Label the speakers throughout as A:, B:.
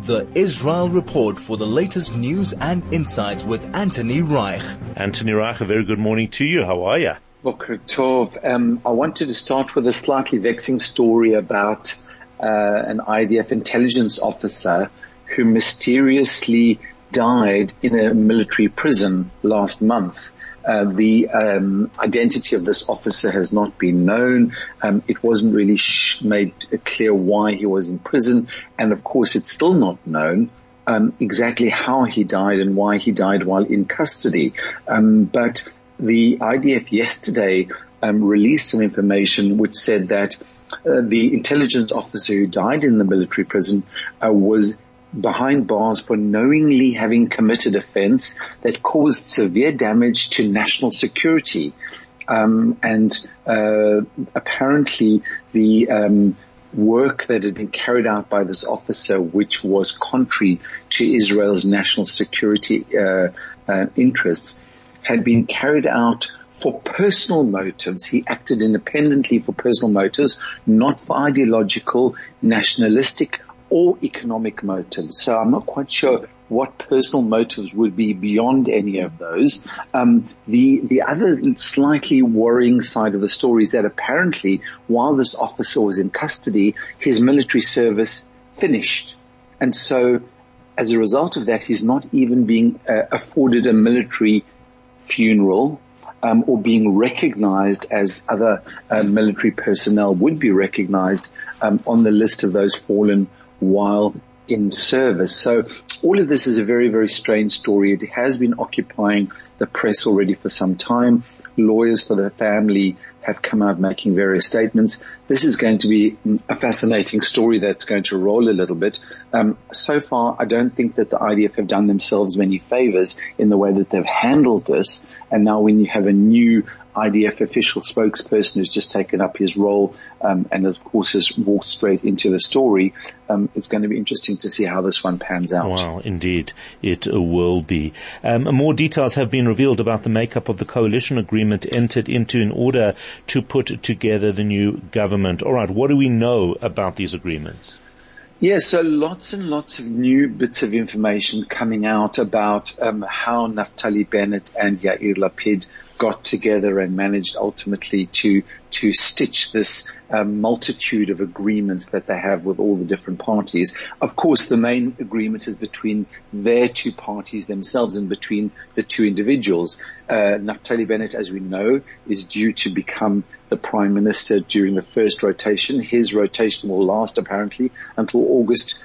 A: the Israel Report for the latest news and insights with Anthony Reich.
B: Anthony Reich, a very good morning to you. How are you?
C: Boker Tov. I wanted to start with a slightly vexing story about an IDF intelligence officer who mysteriously died in a military prison last month. The identity of this officer has not been known. It wasn't really made clear why he was in prison. And of course, it's still not known exactly how he died and why he died while in custody. But the IDF yesterday released some information which said that the intelligence officer who died in the military prison was behind bars for knowingly having committed offence that caused severe damage to national security. Apparently the work that had been carried out by this officer, which was contrary to Israel's national security interests, had been carried out for personal motives. He acted independently for personal motives, not for ideological, nationalistic, or economic motives. So I'm not quite sure what personal motives would be beyond any of those. The other slightly worrying side of the story is that apparently while this officer was in custody, his military service finished. And so as a result of that, he's not even being afforded a military funeral or being recognized as other military personnel would be recognized on the list of those fallen while in service. So all of this is a very, very strange story. It has been occupying the press already for some time. Lawyers for the family have come out making various statements. This is going to be a fascinating story that's going to roll a little bit. So far, I don't think that the IDF have done themselves many favors in the way that they've handled this. And now when you have a new IDF official spokesperson who's just taken up his role, and of course has walked straight into the story, it's going to be interesting to see how this one pans out.
B: Wow, indeed, it will be. More details have been revealed about the makeup of the coalition agreement entered into in order to put together the new government. All right, what do we know about these agreements?
C: Yeah, so lots and lots of new bits of information coming out about how Naftali Bennett and Yair Lapid got together and managed ultimately to stitch this multitude of agreements that they have with all the different parties. Of course, the main agreement is between their two parties themselves and between the two individuals. Naftali Bennett, as we know, is due to become the Prime Minister during the first rotation. His rotation will last apparently until August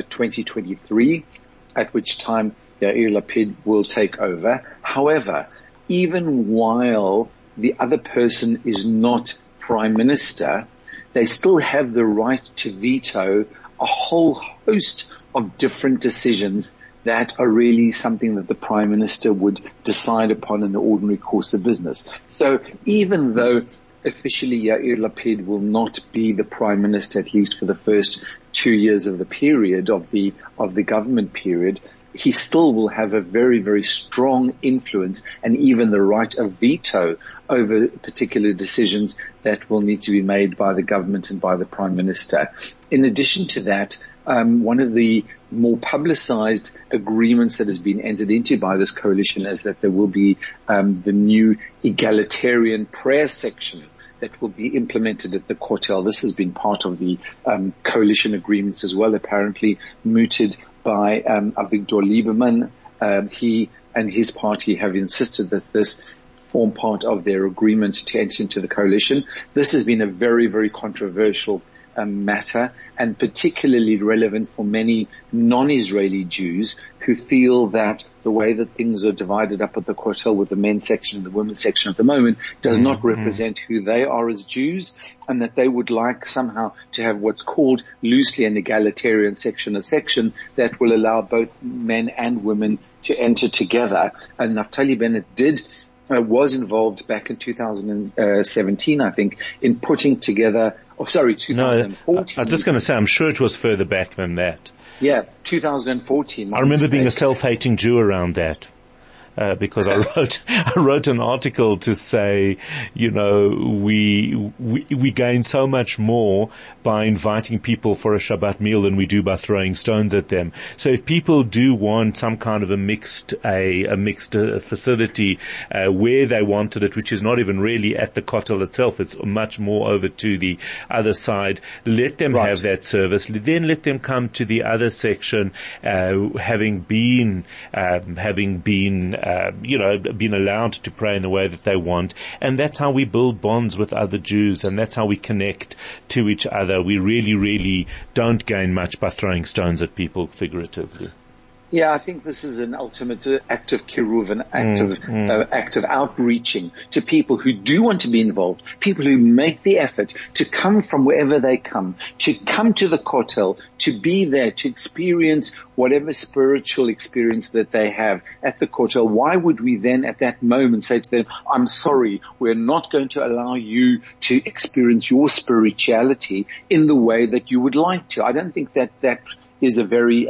C: 2023, at which time Yair Lapid will take over. However, even while the other person is not Prime Minister, they still have the right to veto a whole host of different decisions that are really something that the Prime Minister would decide upon in the ordinary course of business. So even though officially Yair Lapid will not be the Prime Minister, at least for the first 2 years of the period of the government period, he still will have a very, very strong influence and even the right of veto over particular decisions that will need to be made by the government and by the Prime Minister. In addition to that, one of the more publicized agreements that has been entered into by this coalition is that there will be the new egalitarian prayer section that will be implemented at the Kotel. This has been part of the coalition agreements as well, apparently mooted by Avigdor Lieberman. He and his party have insisted that this form part of their agreement to enter into the coalition. This has been a very, very controversial matter, and particularly relevant for many non-Israeli Jews who feel that the way that things are divided up at the Kotel with the men's section and the women's section at the moment does not represent who they are as Jews, and that they would like somehow to have what's called loosely an egalitarian section, a section that will allow both men and women to enter together. And Naftali Bennett was involved back in 2017, I think, in putting together, 2014.
B: No, I was just going to say, I'm sure it was further back than that.
C: Yeah, 2014.
B: I remember being a self-hating Jew around that. because I wrote an article to say, we gain so much more by inviting people for a Shabbat meal than we do by throwing stones at them. So if people do want some kind of a mixed facility, where they wanted it, which is not even really at the Kotel itself, it's much more over to the other side, let them have that service. Then let them come to the other section, having been allowed to pray in the way that they want. And that's how we build bonds with other Jews, and that's how we connect to each other. We really, really don't gain much by throwing stones at people, figuratively.
C: Yeah, I think this is an ultimate act of kiruv, an act of outreaching to people who do want to be involved, people who make the effort to come from wherever they come to the Kotel, to be there, to experience whatever spiritual experience that they have at the Kotel. Why would we then at that moment say to them, I'm sorry, we're not going to allow you to experience your spirituality in the way that you would like to? I don't think that is a very,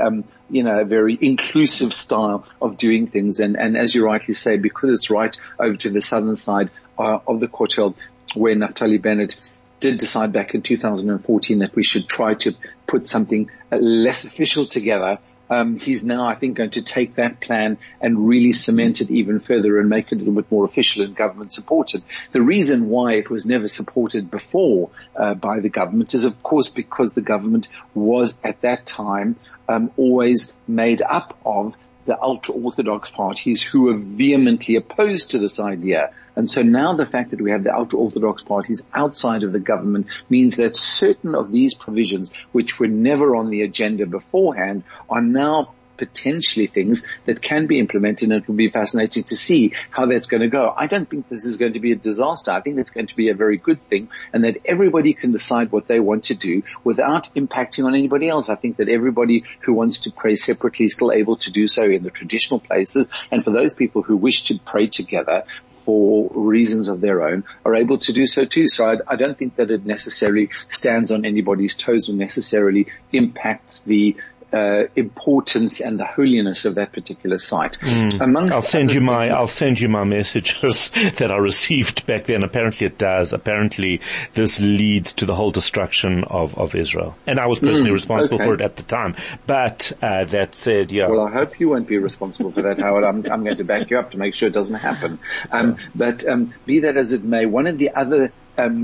C: very inclusive style of doing things. And as you rightly say, because it's right over to the southern side of the Kotel, where Naftali Bennett did decide back in 2014 that we should try to put something less official together. He's now, I think, going to take that plan and really cement it even further and make it a little bit more official and government supported. The reason why it was never supported before by the government is, of course, because the government was at that time always made up of the ultra-Orthodox parties who were vehemently opposed to this idea. And so now the fact that we have the ultra-Orthodox parties outside of the government means that certain of these provisions, which were never on the agenda beforehand, are now potentially things that can be implemented, and it will be fascinating to see how that's going to go. I don't think this is going to be a disaster. I think it's going to be a very good thing, and that everybody can decide what they want to do without impacting on anybody else. I think that everybody who wants to pray separately is still able to do so in the traditional places, and for those people who wish to pray together for reasons of their own are able to do so too. So I don't think that it necessarily stands on anybody's toes or necessarily impacts the importance and the holiness of that particular site.
B: I'll send you my messages that I received back then. Apparently it does. Apparently this leads to the whole destruction of Israel. And I was personally responsible for it at the time. But that said, yeah.
C: Well, I hope you won't be responsible for that, Howard. I'm going to back you up to make sure it doesn't happen. But be that as it may, one of the other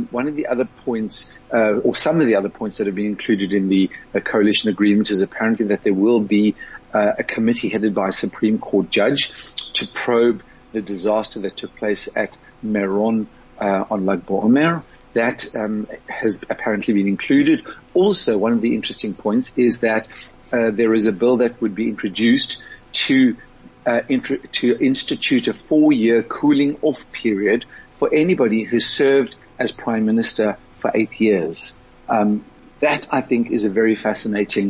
C: points, or some of the other points that have been included in the coalition agreement is apparently that there will be a committee headed by a Supreme Court judge to probe the disaster that took place at Meron on Lag BaOmer. That has apparently been included. Also, one of the interesting points is that there is a bill that would be introduced to institute a 4-year cooling off period for anybody who served as Prime Minister for 8 years. That, I think, is a very fascinating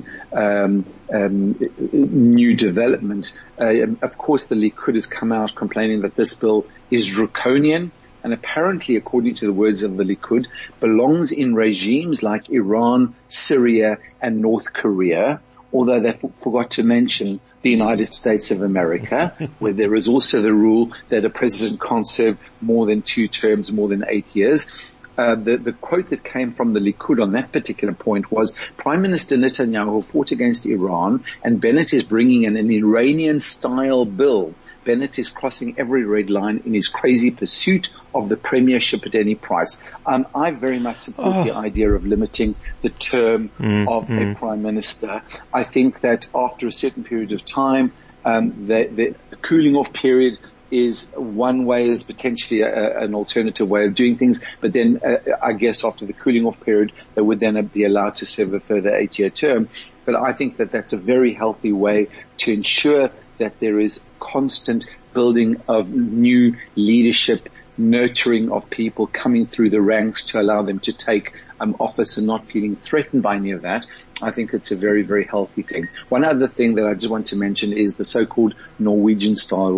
C: new development. Of course, the Likud has come out complaining that this bill is draconian, and apparently, according to the words of the Likud, belongs in regimes like Iran, Syria, and North Korea, although they forgot to mention the United States of America, where there is also the rule that a president can't serve more than 2 terms, more than 8 years. The quote that came from the Likud on that particular point was, Prime Minister Netanyahu fought against Iran, and Bennett is bringing in an Iranian-style bill. Bennett is crossing every red line in his crazy pursuit of the premiership at any price. I very much support the idea of limiting the term of a prime minister. I think that after a certain period of time, the cooling off period is one way, is potentially an alternative way of doing things. But then I guess after the cooling off period, they would then be allowed to serve a further 8-year term. But I think that that's a very healthy way to ensure that there is constant building of new leadership, nurturing of people coming through the ranks to allow them to take office and not feeling threatened by any of that. I think it's a very, very healthy thing. One other thing that I just want to mention is the so-called Norwegian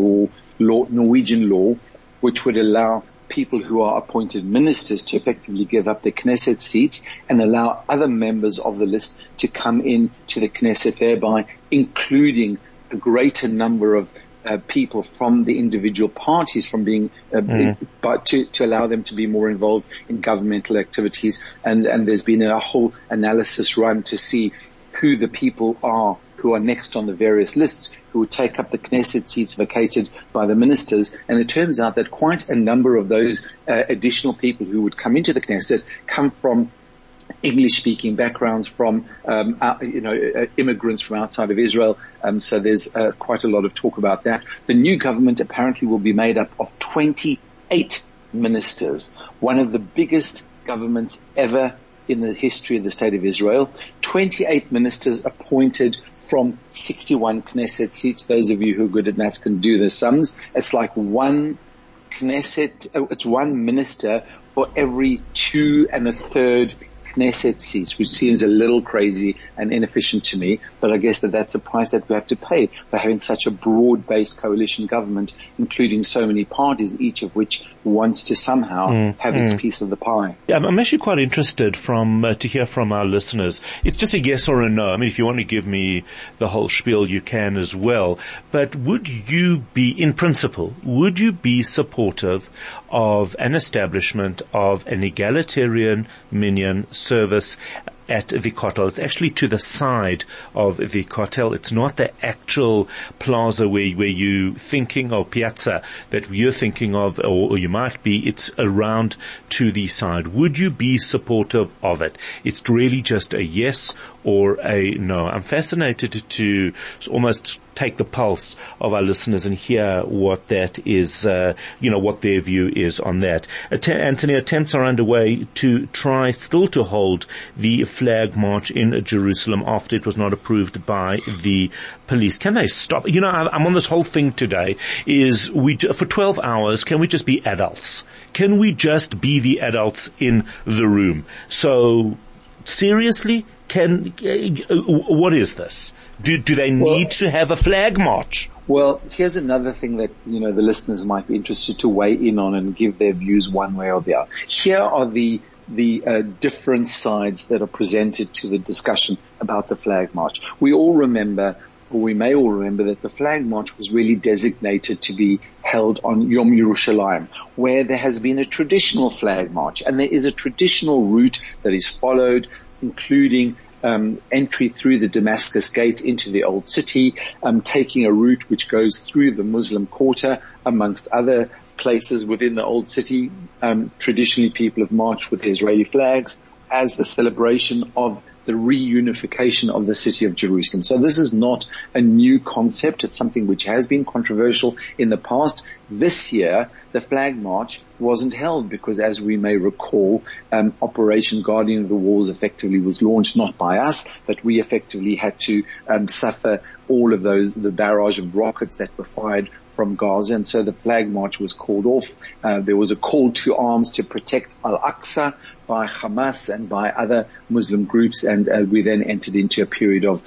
C: law, which would allow people who are appointed ministers to effectively give up their Knesset seats and allow other members of the list to come in to the Knesset, thereby including a greater number of people from the individual parties from being, but to allow them to be more involved in governmental activities. And there's been a whole analysis run to see who the people are who are next on the various lists, who would take up the Knesset seats vacated by the ministers. And it turns out that quite a number of those additional people who would come into the Knesset come from English-speaking backgrounds, from immigrants from outside of Israel. So there's quite a lot of talk about that. The new government apparently will be made up of 28 ministers, one of the biggest governments ever in the history of the State of Israel. 28 ministers appointed from 61 Knesset seats. Those of you who are good at maths can do the sums. It's like one minister for every 2 1/3 Knesset seats, which seems a little crazy and inefficient to me, but I guess that's a price that we have to pay for having such a broad-based coalition government, including so many parties, each of which wants to somehow have its piece of the pie.
B: Yeah, I'm actually quite interested to hear from our listeners. It's just a yes or a no. I mean, if you want to give me the whole spiel, you can as well. But would you be, in principle, would you be supportive of an establishment of an egalitarian minyan service at the Kotel? It's actually to the side of the Kotel. It's not the actual plaza where you thinking, or piazza that you're thinking of, or you might be. It's around to the side. Would you be supportive of it? It's really just a yes or a no. I'm fascinated to almost take the pulse of our listeners and hear what that is, what their view is on that. Anthony, attempts are underway to try still to hold the flag march in Jerusalem after it was not approved by the police. Can they stop? I'm on this whole thing today for 12 hours, can we just be adults? Can we just be the adults in the room? So, seriously, what is this? Do they need to have a flag march?
C: Well, here's another thing that, the listeners might be interested to weigh in on and give their views one way or the other. Here are the different sides that are presented to the discussion about the flag march. We may all remember that the flag march was really designated to be held on Yom Yerushalayim, where there has been a traditional flag march, and there is a traditional route that is followed, including entry through the Damascus Gate into the Old City, taking a route which goes through the Muslim Quarter, amongst other places within the Old City. Traditionally, people have marched with Israeli flags as the celebration of the reunification of the city of Jerusalem. So this is not a new concept. It's something which has been controversial in the past. This year, the flag march wasn't held because, as we may recall, Operation Guardian of the Walls effectively was launched not by us, but we effectively had to suffer all of the barrage of rockets that were fired from Gaza, and so the flag march was called off. There was a call to arms to protect Al-Aqsa by Hamas and by other Muslim groups, and we then entered into a period of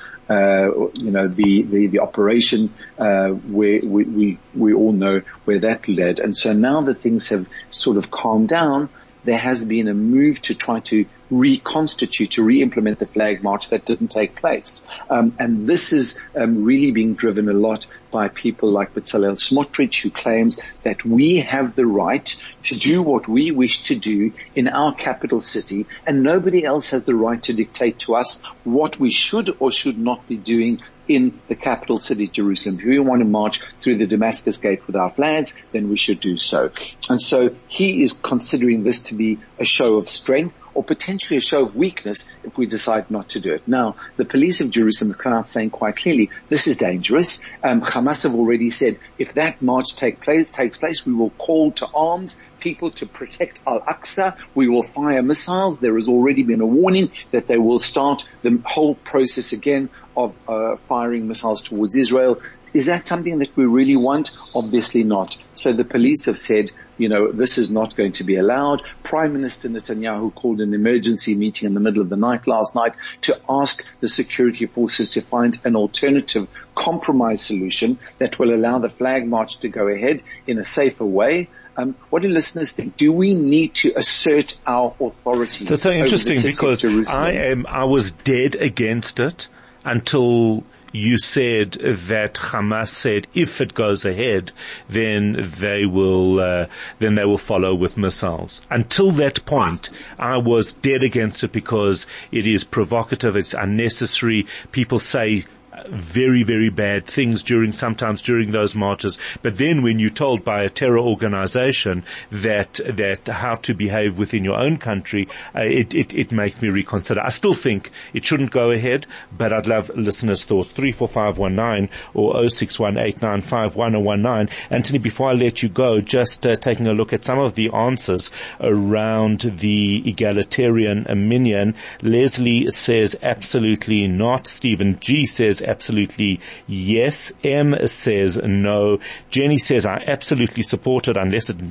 C: the operation where we all know where that led. And so now that things have sort of calmed down, there has been a move to try to re-implement the flag march that didn't take place. And this is really being driven a lot by people like Bezalel Smotrich, who claims that we have the right to do what we wish to do in our capital city, and nobody else has the right to dictate to us what we should or should not be doing in the capital city, Jerusalem. If we want to march through the Damascus Gate with our flags, then we should do so. And so he is considering this to be a show of strength, or potentially a show of weakness if we decide not to do it. Now, the police of Jerusalem have come out saying quite clearly, this is dangerous. Hamas have already said, if that march takes place, we will call to arms people to protect Al-Aqsa. We will fire missiles. There has already been a warning that they will start the whole process again of firing missiles towards Israel. Is that something that we really want? Obviously not. So the police have said, this is not going to be allowed. Prime Minister Netanyahu called an emergency meeting in the middle of the night last night to ask the security forces to find an alternative compromise solution that will allow the flag march to go ahead in a safer way. What do listeners think? Do we need to assert our authority?
B: So it's so interesting because I was dead against it. until you said that Hamas said if it goes ahead, then they will follow with missiles. Until that point, I was dead against it because it is provocative, it's unnecessary. People say very, very bad things sometimes during those marches. But then when you're told by a terror organization that how to behave within your own country, it makes me reconsider. I still think it shouldn't go ahead, but I'd love listeners' thoughts. 34519 or 0618951019. Anthony, before I let you go, just taking a look at some of the answers around the egalitarian minyan. Leslie says absolutely not. Stephen G says absolutely yes. M says no. Jenny says I absolutely support it unless it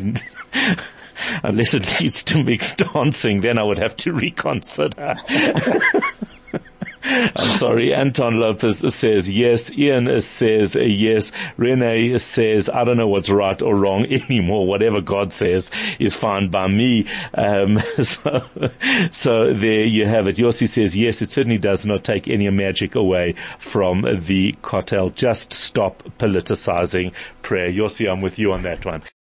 B: leads to mixed dancing. Then I would have to reconsider. I'm sorry. Anton Lopez says yes. Ian says yes. Renee says, I don't know what's right or wrong anymore. Whatever God says is fine by me. So there you have it. Yossi says yes, it certainly does not take any magic away from the Kotel. Just stop politicizing prayer. Yossi, I'm with you on that one.